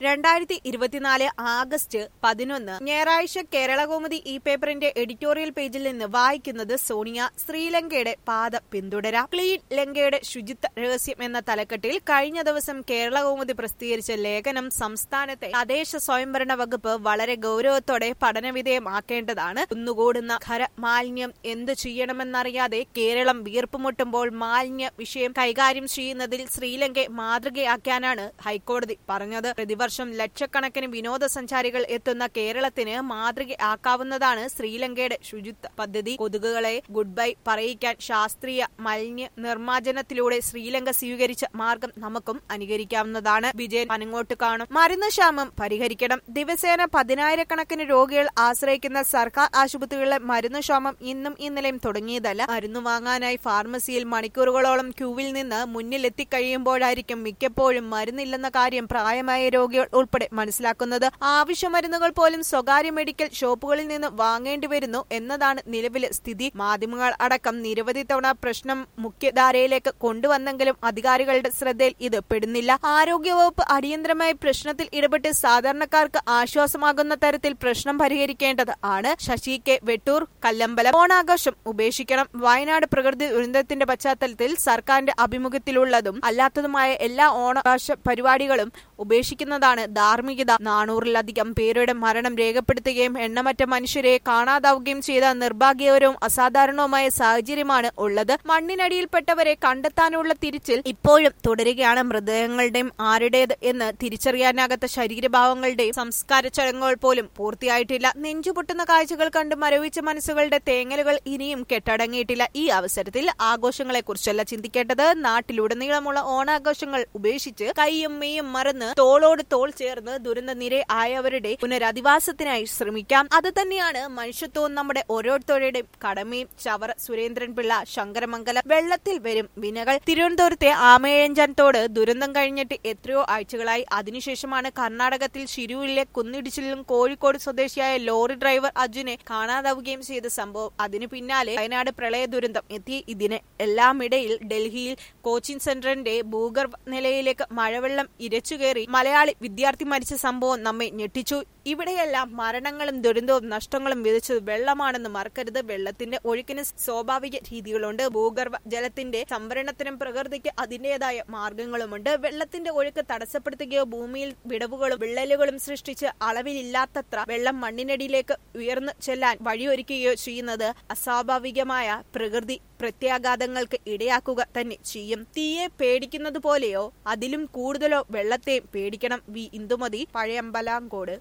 2024 August 11 ഞായറാഴ്ച കേരളകൗമുദി ഈ പേപ്പറിന്റെ എഡിറ്റോറിയൽ പേജിൽ നിന്ന് വായിക്കുന്നത് സോണിയ. ശ്രീലങ്കയുടെ പാത പിന്തുടരാം. ക്ലീൻ ലങ്കയുടെ ശുചിത്വ രഹസ്യം എന്ന തലക്കെട്ടിൽ കഴിഞ്ഞ ദിവസം കേരളകൗമുദി പ്രസിദ്ധീകരിച്ച ലേഖനം സംസ്ഥാനത്തെ തദ്ദേശ സ്വയംഭരണ വകുപ്പ് വളരെ ഗൌരവത്തോടെ പഠനവിധേയമാക്കേണ്ടതാണ്. കുന്നുകൂടുന്ന ഖര മാലിന്യം എന്തു ചെയ്യണമെന്നറിയാതെ കേരളം വീർപ്പുമുട്ടുമ്പോൾ മാലിന്യ വിഷയം കൈകാര്യം ചെയ്യുന്നതിൽ ശ്രീലങ്കയെ മാതൃകയാക്കാനാണ് ഹൈക്കോടതി പറഞ്ഞത്. പ്രതിവർഷം ലക്ഷക്കണക്കിന് വിനോദസഞ്ചാരികൾ എത്തുന്ന കേരളത്തിന് മാതൃകയാക്കാവുന്നതാണ് ശ്രീലങ്കയുടെ ശുചിത്വ പദ്ധതി. കൊതുകുകളെ ഗുഡ് ബൈ പറയിക്കാൻ ശാസ്ത്രീയ മാലിന്യ നിർമ്മാർജ്ജനത്തിലൂടെ ശ്രീലങ്ക സ്വീകരിച്ച മാർഗം നമുക്കും അനുകരിക്കാവുന്നതാണ്. വിജയൻ പനങ്ങോട്ട് കാണും. മരുന്ന് ക്ഷാമം പരിഹരിക്കണം. ദിവസേന 10,000-കണക്കിന് രോഗികൾ ആശ്രയിക്കുന്ന സർക്കാർ ആശുപത്രികളിലെ മരുന്ന് ക്ഷാമം ഇന്നും ഇന്നലെയും തുടങ്ങിയതല്ല. മരുന്ന് വാങ്ങാനായി ഫാർമസിയിൽ മണിക്കൂറുകളോളം ക്യൂവിൽ നിന്ന് മുന്നിലെത്തിക്കഴിയുമ്പോഴായിരിക്കും മിക്കപ്പോഴും മരുന്നില്ലെന്ന കാര്യം പ്രായമായ രോഗികൾ ഉൾപ്പെടെ മനസ്സിലാക്കുന്നത്. ആവശ്യ മരുന്നുകൾ പോലും സ്വകാര്യ മെഡിക്കൽ ഷോപ്പുകളിൽ നിന്ന് വാങ്ങേണ്ടി വരുന്നു എന്നതാണ് നിലവിലെ സ്ഥിതി. മാധ്യമങ്ങൾ അടക്കം നിരവധി തവണ പ്രശ്നം മുഖ്യധാരയിലേക്ക് കൊണ്ടുവന്നെങ്കിലും അധികാരികളുടെ ശ്രദ്ധയിൽ ഇത് പെടുന്നില്ല. ആരോഗ്യവകുപ്പ് അടിയന്തരമായി പ്രശ്നത്തിൽ ഇടപെട്ട് സാധാരണക്കാർക്ക് ആശ്വാസമാകുന്ന തരത്തിൽ പ്രശ്നം പരിഹരിക്കേണ്ടത് ആണ്. ശശി കെ വെട്ടൂർ, കല്ലമ്പലം. ഓണാഘോഷം ഉപേക്ഷിക്കണം. വയനാട് പ്രകൃതി ദുരന്തത്തിന്റെ പശ്ചാത്തലത്തിൽ സർക്കാരിന്റെ ആഭിമുഖ്യത്തിലുള്ളതും അല്ലാത്തതുമായ എല്ലാ ഓണാഘോഷ പരിപാടികളും ഉപേക്ഷിക്കുന്നതാണ് ധാർമ്മികത. 400-ലധികം പേരുടെ മരണം രേഖപ്പെടുത്തുകയും എണ്ണമറ്റ മനുഷ്യരെ കാണാതാവുകയും ചെയ്ത നിർഭാഗ്യകരവും അസാധാരണവുമായ സാഹചര്യമാണ് ഉള്ളത്. മണ്ണിനടിയിൽപ്പെട്ടവരെ കണ്ടെത്താനുള്ള തിരച്ചിൽ ഇപ്പോഴും തുടരുകയാണ്. മൃതദേഹങ്ങളുടെയും ആരുടേത് എന്ന് തിരിച്ചറിയാനാകാത്ത ശരീരഭാവങ്ങളുടെയും സംസ്കാര ചടങ്ങുകൾ പോലും പൂർത്തിയായിട്ടില്ല. നെഞ്ചുപൊട്ടുന്ന കാഴ്ചകൾ കണ്ട് മരവിച്ച മനസ്സുകളുടെ തേങ്ങലുകൾ ഇനിയും കെട്ടടങ്ങിയിട്ടില്ല. ഈ അവസരത്തിൽ ആഘോഷങ്ങളെ കുറിച്ചല്ല ചിന്തിക്കേണ്ടത്. നാട്ടിലുടനീളമുള്ള ഓണാഘോഷങ്ങൾ ഉപേക്ഷിച്ച് കൈയും മെയ്യും മറന്ന് തോളോട് തോൾ ചേർന്ന് ദുരന്ത നിരയായവരുടെ പുനരധിവാസത്തിനായി ശ്രമിക്കാം. അത് തന്നെയാണ് മനുഷ്യത്വവും നമ്മുടെ ഓരോരുത്തരുടെയും കടമയും. ചവറ സുരേന്ദ്രൻപിള്ള, ശങ്കരമംഗലം. വെള്ളത്തിൽ വരും വിനകൾ. തിരുവനന്തപുരത്തെ ആമയഴഞ്ചാൻ തോട് ദുരന്തം കഴിഞ്ഞിട്ട് എത്രയോ ആഴ്ചകളായി. അതിനുശേഷമാണ് കർണാടകത്തിൽ ശിരൂരിലെ കുന്നിടിച്ചിലും കോഴിക്കോട് സ്വദേശിയായ ലോറി ഡ്രൈവർ അർജുനെ കാണാതാവുകയും ചെയ്ത സംഭവം. അതിനു പിന്നാലെ വയനാട് പ്രളയ ദുരന്തം എത്തി. ഇതിന് എല്ലാമിടയിൽ ഡൽഹിയിൽ കോച്ചിംഗ് സെന്ററിന്റെ ഭൂഗർഭ നിലയിലേക്ക് മഴവെള്ളം ഇരച്ചുകയറി മലയാളി വിദ്യാർത്ഥി മരിച്ച സംഭവം നമ്മെ ഞെട്ടിച്ചു. ഇവിടെയെല്ലാം മരണങ്ങളും ദുരന്തവും നഷ്ടങ്ങളും വിതച്ചത് വെള്ളമാണെന്ന് മറക്കരുത്. വെള്ളത്തിന്റെ ഒഴുക്കിന് സ്വാഭാവിക രീതികളുണ്ട്. ഭൂഗർഭ ജലത്തിന്റെ സംഭരണത്തിനും പ്രകൃതിക്ക് അതിന്റേതായ മാർഗങ്ങളുമുണ്ട്. വെള്ളത്തിന്റെ ഒഴുക്ക് തടസ്സപ്പെടുത്തുകയോ ഭൂമിയിൽ വിടവുകളും വിള്ളലുകളും സൃഷ്ടിച്ച് അളവിലില്ലാത്തത്ര വെള്ളം മണ്ണിനടിയിലേക്ക് ഉയർന്നു ചെല്ലാൻ വഴിയൊരുക്കുകയോ ചെയ്യുന്നത് അസ്വാഭാവികമായ പ്രകൃതി പ്രത്യാഘാതങ്ങൾക്ക് ഇടയാക്കുക തന്നെ ചെയ്യും. തീയെ പേടിക്കുന്നത് പോലെയോ അതിലും കൂടുതലോ വെള്ളത്തെ പേടിക്കണം. വി ഇന്ദുമതി, പഴയമ്പലാങ്കോട്.